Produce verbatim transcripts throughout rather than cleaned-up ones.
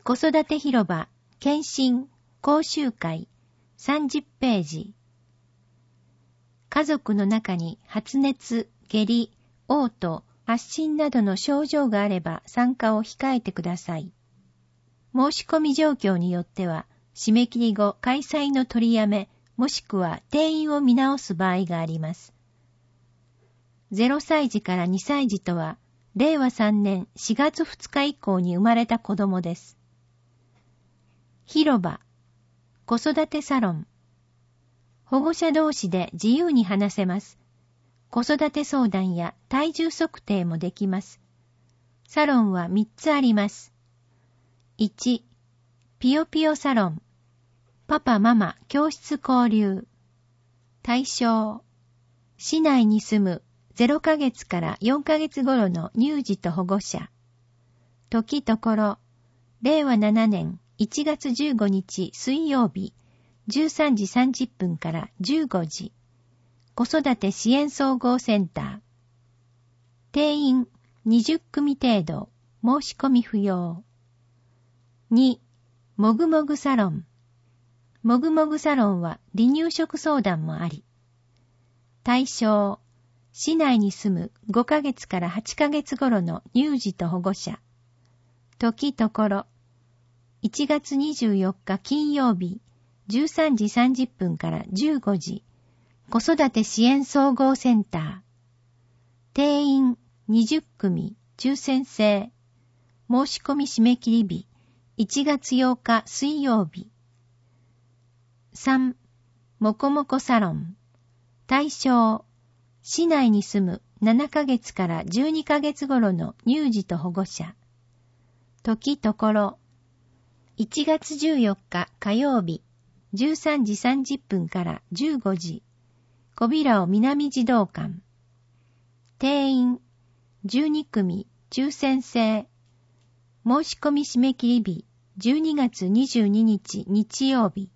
子育て広場検診講習会さんじゅっページ。家族の中に発熱、下痢、嘔吐、発疹などの症状があれば参加を控えてください。申し込み状況によっては、締め切り後開催の取りやめ、もしくは定員を見直す場合があります。ゼロさいじからにさいじとは、れいわさんねんしがつふつか以降に生まれた子供です。広場、子育てサロン。保護者同士で自由に話せます。子育て相談や体重測定もできます。サロンはみっつあります。いち、ピヨピヨサロン。パパママ教室交流。対象、市内に住むゼロかげつからよんかげつ頃の乳児と保護者。時ところ、れいわななねんいちがつじゅうごにち水曜日、じゅうさんじさんじゅっぷんからじゅうごじ。子育て支援総合センター。定員にじゅっくみ程度、申し込み不要。に、もぐもぐサロン。もぐもぐサロンは離乳食相談もあり。対象、市内に住むごかげつからはちかげつ頃の乳児と保護者。時ところ、いちがつにじゅうよっか金曜日、じゅうさんじさんじゅっぷんからじゅうごじ。子育て支援総合センター。定員にじゅっくみ、抽選制。申し込み締め切り日、いちがつようか水曜日。さん、もこもこサロン。対象、市内に住むななかげつからじゅうにかげつ頃の乳児と保護者。時ところ、いちがつじゅうよっか火曜日、じゅうさんじさんじゅっぷんからじゅうごじ。小平尾南児童館。定員じゅうにくみ、抽選制。申し込み締め切り日じゅうにがつにじゅうににち日曜日。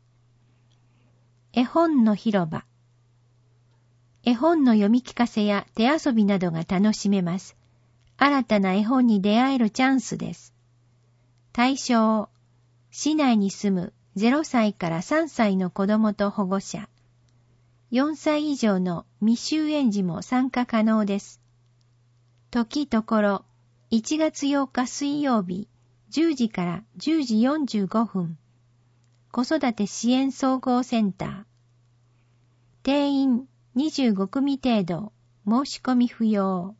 絵本の広場。絵本の読み聞かせや手遊びなどが楽しめます。新たな絵本に出会えるチャンスです。対象、市内に住むゼロさいからさんさいの子供と保護者。よんさい以上の未就園児も参加可能です。時ところ、いちがつようか水曜日、じゅうじからじゅうじよんじゅうごふん。子育て支援総合センター。定員にじゅうごくみ程度、申し込み不要。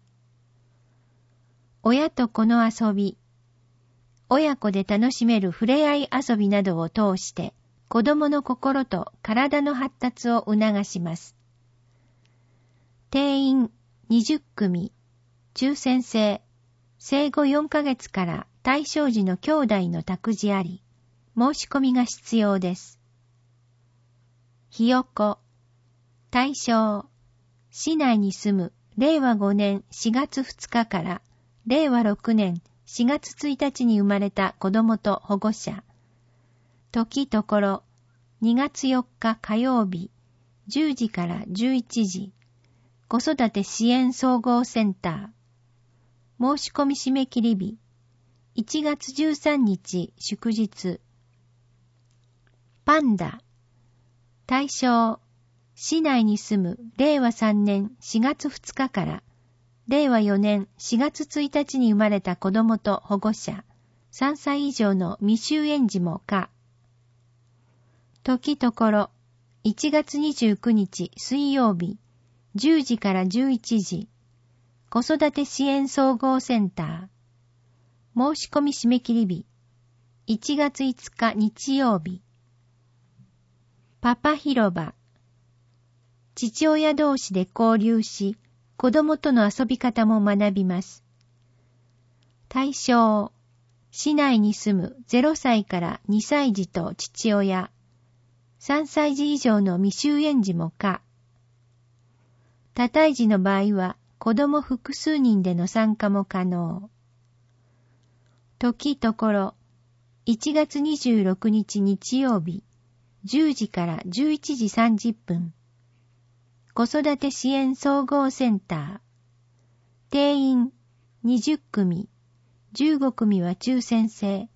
親と子の遊び。親子で楽しめる触れ合い遊びなどを通して、子供の心と体の発達を促します。定員にじゅっくみ、抽選制、生後よんかげつから対象児の兄弟の託児あり、申し込みが必要です。ひよこ、対象、市内に住むれいわごねんしがつふつかかられいわろくねんしがつついたちに生まれた子供と保護者。時ところ、にがつよっか火曜日、じゅうじからじゅういちじ、子育て支援総合センター。申し込み締め切り日、いちがつじゅうさんにち祝日。パンダ。対象、市内に住むれいわさんねんしがつふつかかられいわよねんしがつついたちに生まれた子供と保護者、さんさい以上の未就園児も可。時ところ、いちがつにじゅうくにち水曜日、じゅうじからじゅういちじ、子育て支援総合センター。申し込み締め切り日、いちがついつか日曜日。パパ広場。父親同士で交流し、子供との遊び方も学びます。対象、市内に住むゼロさいからにさい児と父親、さんさい児以上の未就園児も可。多胎児の場合は子供複数人での参加も可能。時ところ、いちがつにじゅうろくにち日曜日、じゅうじからじゅういちじさんじゅっぷん。子育て支援総合センター。定員にじゅっくみ、じゅうごくみは抽選制、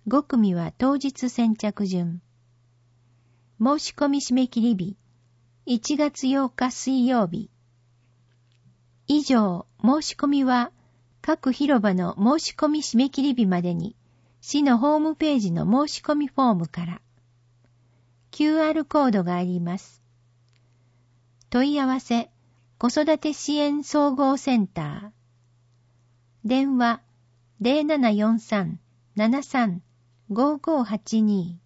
ご組は当日先着順。申し込み締め切り日、いちがつようか水曜日。以上、申し込みは各広場の申し込み締め切り日までに市のホームページの申し込みフォームから キューアール コードがあります。問い合わせ子育て支援総合センター。電話 ゼロななよんさん ななさん ごごはちに。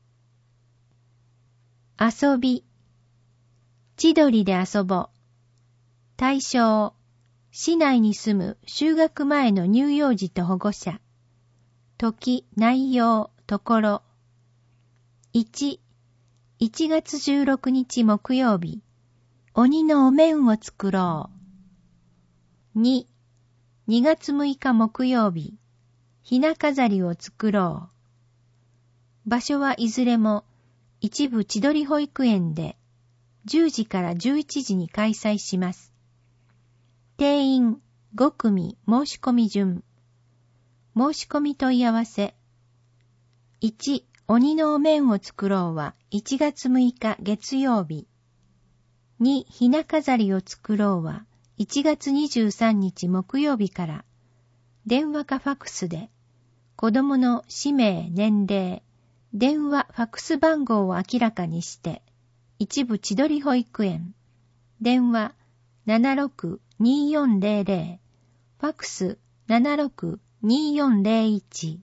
遊び。千鳥で遊ぼ。対象。市内に住む就学前の乳幼児と保護者。時、内容、ところ。いち、いちがつじゅうろくにち木曜日。鬼のお面を作ろう。に、にがつむいか木曜日。ひな飾りを作ろう。場所はいずれも一部千鳥保育園でじゅうじからじゅういちじに開催します。定員ご組申し込み順。申し込み問い合わせ。いち、鬼のお面を作ろうはいちがつむいか月曜日。に、ひな飾りを作ろうはいちがつにじゅうさんにち木曜日から、電話かファクスで、子供の氏名、年齢、電話、ファクス番号を明らかにして、一部千鳥保育園、電話 ななろくにーよんゼロゼロ、ファクス ななろくにーよんゼロいち。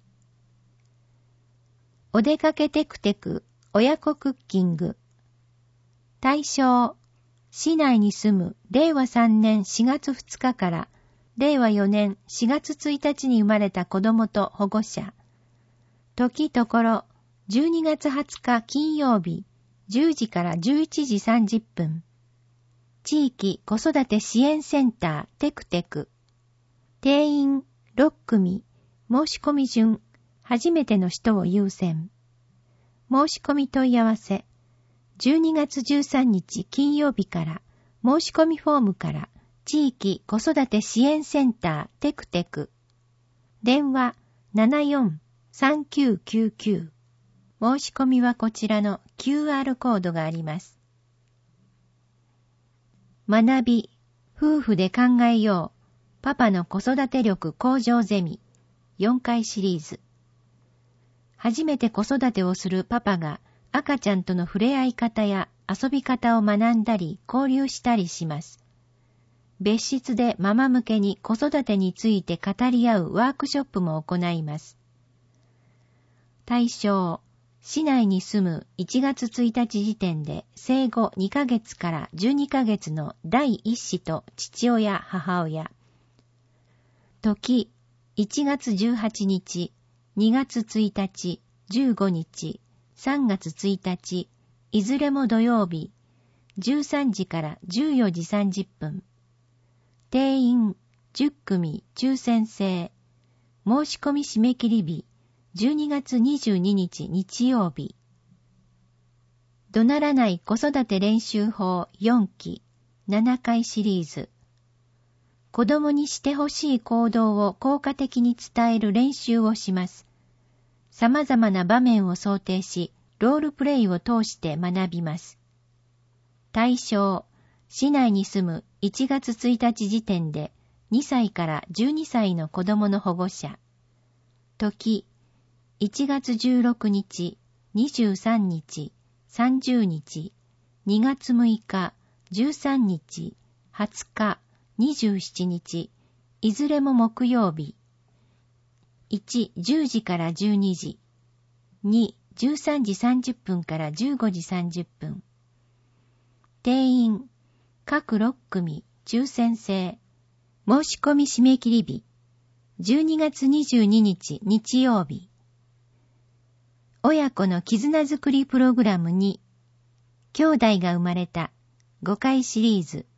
お出かけテクテク親子クッキング。対象、市内に住むれいわさんねんしがつふつかかられいわよねんしがつついたちに生まれた子供と保護者。時ところじゅうにがつはつか金曜日じゅうじからじゅういちじさんじゅっぷん。地域子育て支援センターテクテク。定員ろっくみ。申し込み順。初めての人を優先。申し込み問い合わせ。じゅうにがつじゅうさんにち金曜日から申し込みフォームから地域子育て支援センターテクテク。電話 ななよんさんきゅうきゅうきゅう。申し込みはこちらの キューアール コードがあります。学び、夫婦で考えよう。パパの子育て力向上ゼミ。よんかいシリーズ。初めて子育てをするパパが赤ちゃんとの触れ合い方や遊び方を学んだり交流したりします。別室でママ向けに子育てについて語り合うワークショップも行います。対象、市内に住むいちがつついたち時点で生後にかげつからじゅうにかげつの第一子と父親、母親。時、いちがつじゅうはちにち、にがつついたち、じゅうごにち、さんがつついたち、いずれも土曜日、じゅうさんじからじゅうよじさんじゅっぷん。定員じゅっくみ抽選制。申し込み締め切り日、じゅうにがつにじゅうににち日曜日。怒鳴らない子育て練習法よんき、ななかいシリーズ。子供にしてほしい行動を効果的に伝える練習をします。様々な場面を想定し、ロールプレイを通して学びます。対象、市内に住むいちがつついたち時点でにさいからじゅうにさいの子供の保護者。時、いちがつじゅうろくにち、にじゅうさんにち、さんじゅうにち、にがつむいか、じゅうさんにち、はつか、にじゅうしちにち、いずれも木曜日。いち、じゅうじからじゅうにじ。に、じゅうさんじさんじゅっぷんからじゅうごじさんじゅっぷん。定員、各ろっくみ、抽選制。申し込み締め切り日、じゅうにがつにじゅうににち日曜日。親子の絆づくりプログラムに、兄弟が生まれたごかいシリーズ。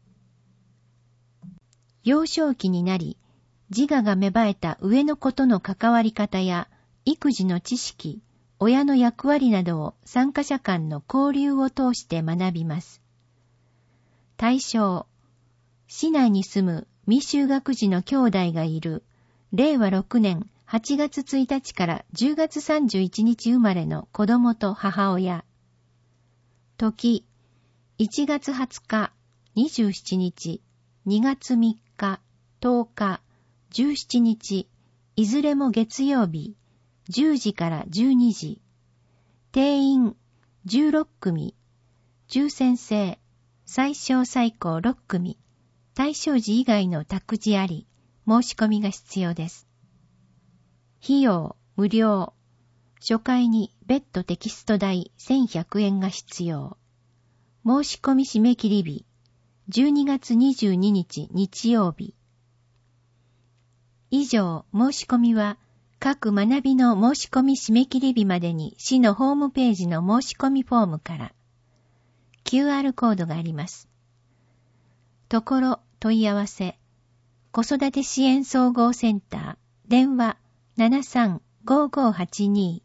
幼少期になり、自我が芽生えた上の子との関わり方や育児の知識、親の役割などを参加者間の交流を通して学びます。対象、市内に住む未就学児の兄弟がいるれいわろくねんはちがつついたちからじゅうがつさんじゅういちにち生まれの子供と母親。時、いちがつはつか、にじゅうしちにち、にがつみっか、とおか、じゅうしちにち、いずれも月曜日、じゅうじからじゅうにじ。定員じゅうろっくみ、抽選制、最小最高ろっくみ、対象時以外の託児あり、申し込みが必要です。費用無料。初回に別途テキスト代せんひゃくえんが必要。申し込み締め切り日、じゅうにがつにじゅうににち日曜日。以上、申し込みは、各学びの申し込み締め切り日までに市のホームページの申し込みフォームから、キューアール コードがあります。ところ問い合わせ、子育て支援総合センター、電話 ななさんごーごーはちに。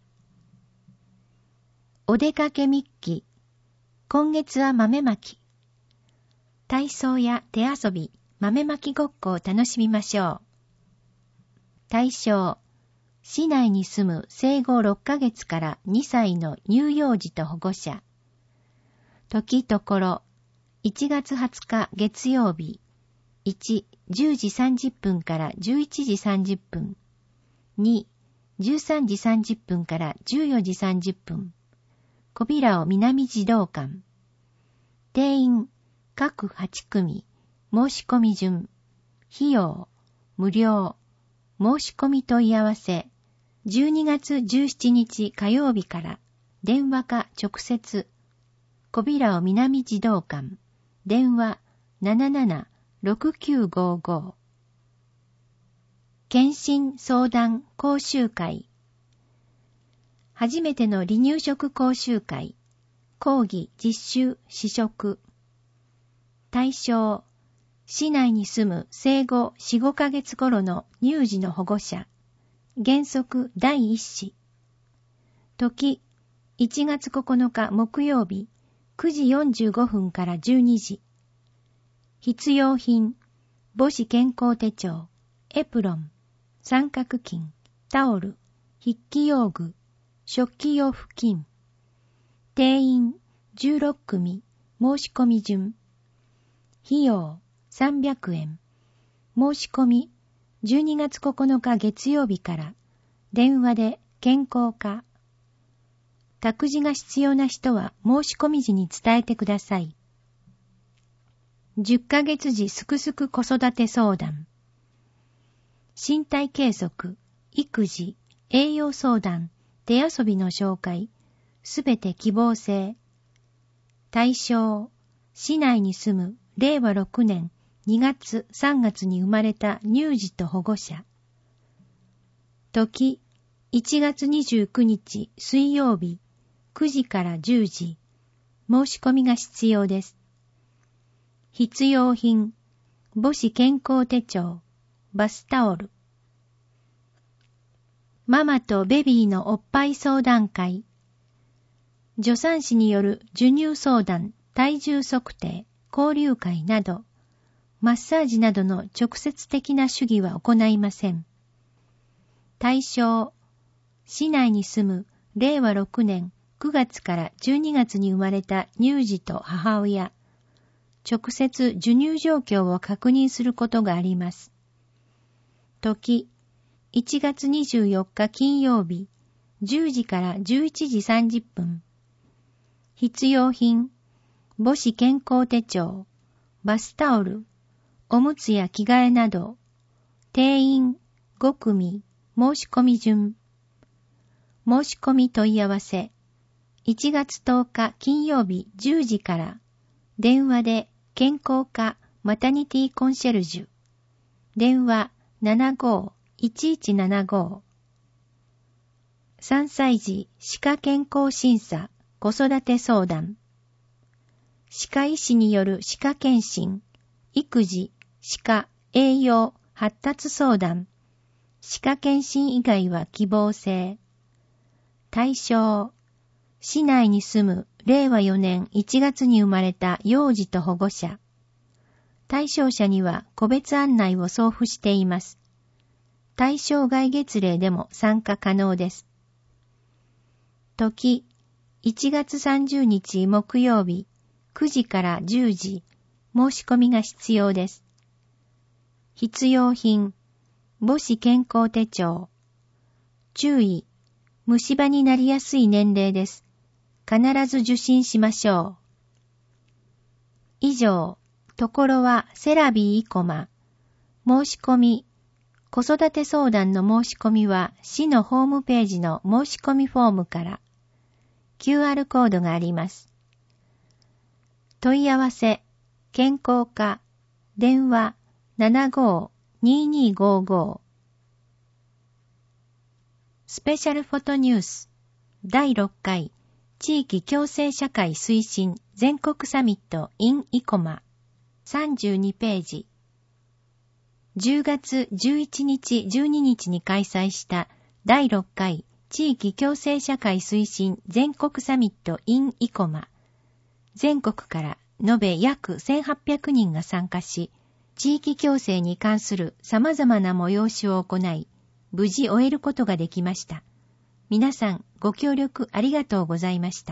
お出かけ日記、今月は豆まき。体操や手遊び、豆まきごっこを楽しみましょう。対象、市内に住む生後ろっかげつからにさいの乳幼児と保護者。時ところ、いちがつはつか月曜日、いち、じゅうじさんじゅっぷんからじゅういちじさんじゅっぷん、に、じゅうさんじさんじゅっぷんからじゅうよじさんじゅっぷん、小平尾南児童館。定員、各はちくみ、申し込み順、費用、無料、申し込み問い合わせ、じゅうにがつじゅうしちにち火曜日から、電話か直接、小平尾南児童館、電話 ななななろくきゅうごーごー。検診相談講習会。初めての離乳食講習会、講義実習試食。対象、市内に住む生後 よん、ごかげつ頃の乳児の保護者。原則だいいっ子。時、いちがつここのか木曜日、くじよんじゅうごふんからじゅうにじ。必要品、母子健康手帳、エプロン、三角巾、タオル、筆記用具、食器用布巾。定員じゅうろっくみ、申し込み順。費用さんびゃくえん。申し込みじゅうにがつここのか月曜日から電話で健康課。託児が必要な人は申し込み時に伝えてください。じゅっかげつじすくすく子育て相談。身体計測、育児、栄養相談、手遊びの紹介、すべて希望制。対象、市内に住むれいわろくねんにがつさんがつに生まれた乳児と保護者。時、いちがつにじゅうくにち水曜日、くじからじゅうじ。申し込みが必要です。必要品、母子健康手帳、バスタオル。ママとベビーのおっぱい相談会。助産師による授乳相談、体重測定、交流会など、マッサージなどの直接的な主義は行いません。対象、市内に住むれいわろくねんくがつからじゅうにがつに生まれた乳児と母親、直接授乳状況を確認することがあります。時、いちがつにじゅうよっか金曜日、じゅうじからじゅういちじさんじゅっぷん。必要品、母子健康手帳、バスタオル、おむつや着替えなど。定員ごくみ、申し込み順。申し込み問い合わせ、いちがつとおか金曜日じゅうじから、電話で健康課マタニティコンシェルジュ。電話 ななごーいちいちななごー。さんさい児歯科健康審査子育て相談。歯科医師による歯科検診、育児、歯科、栄養、発達相談。歯科検診以外は希望制。対象、市内に住むれいわよねんいちがつに生まれた幼児と保護者。対象者には個別案内を送付しています。 対象外月例でも参加可能です。時、いちがつさんじゅうにち木曜日、くじからじゅうじ、申し込みが必要です。必要品、母子健康手帳。注意、虫歯になりやすい年齢です。必ず受診しましょう。以上、ところはセラビー生駒。申し込み、子育て相談の申し込みは市のホームページの申し込みフォームから キューアール コードがあります。問い合わせ、健康課、電話 ななごーにーにーごーごー。スペシャルフォトニュースだいろっかい地域共生社会推進全国サミット in 生駒さんじゅうにページ。じゅうがつじゅういちにちじゅうににちに開催しただいろっかい地域共生社会推進全国サミット in 生駒。全国から延べ約せんはっぴゃくにんが参加し、地域共生に関する様々な催しを行い、無事終えることができました。皆さんご協力ありがとうございました。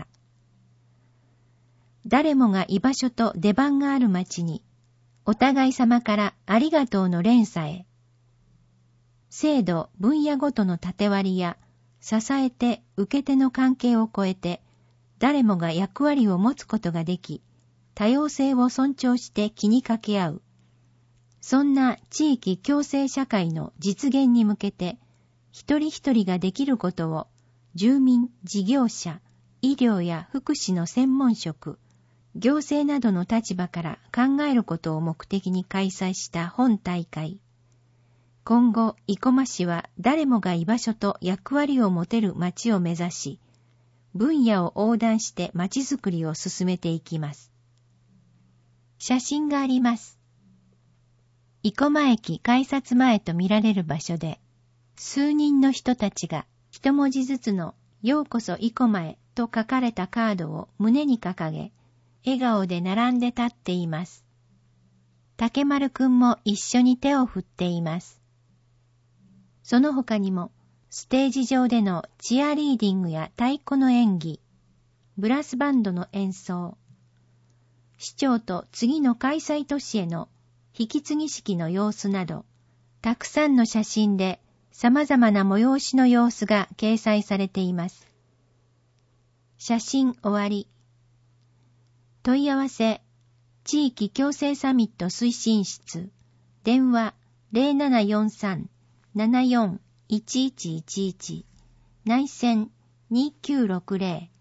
誰もが居場所と出番がある街に、お互い様からありがとうの連鎖へ。制度、分野ごとの縦割りや、支えて受け手の関係を超えて、誰もが役割を持つことができ、多様性を尊重して気にかけ合う。そんな地域共生社会の実現に向けて、一人一人ができることを、住民、事業者、医療や福祉の専門職、行政などの立場から考えることを目的に開催した本大会。今後、生駒市は誰もが居場所と役割を持てる街を目指し、分野を横断して街づくりを進めていきます。写真があります。生駒駅改札前と見られる場所で、数人の人たちが一文字ずつのようこそ生駒へと書かれたカードを胸に掲げ、笑顔で並んで立っています。竹丸くんも一緒に手を振っています。その他にも、ステージ上でのチアリーディングや太鼓の演技、ブラスバンドの演奏、市長と次の開催都市への引き継ぎ式の様子など、たくさんの写真で様々な催しの様子が掲載されています。写真終わり。問い合わせ、地域共生サミット推進室、電話 ゼロななよんさん ななよん いちいちいちいち、内線にきゅうろくゼロ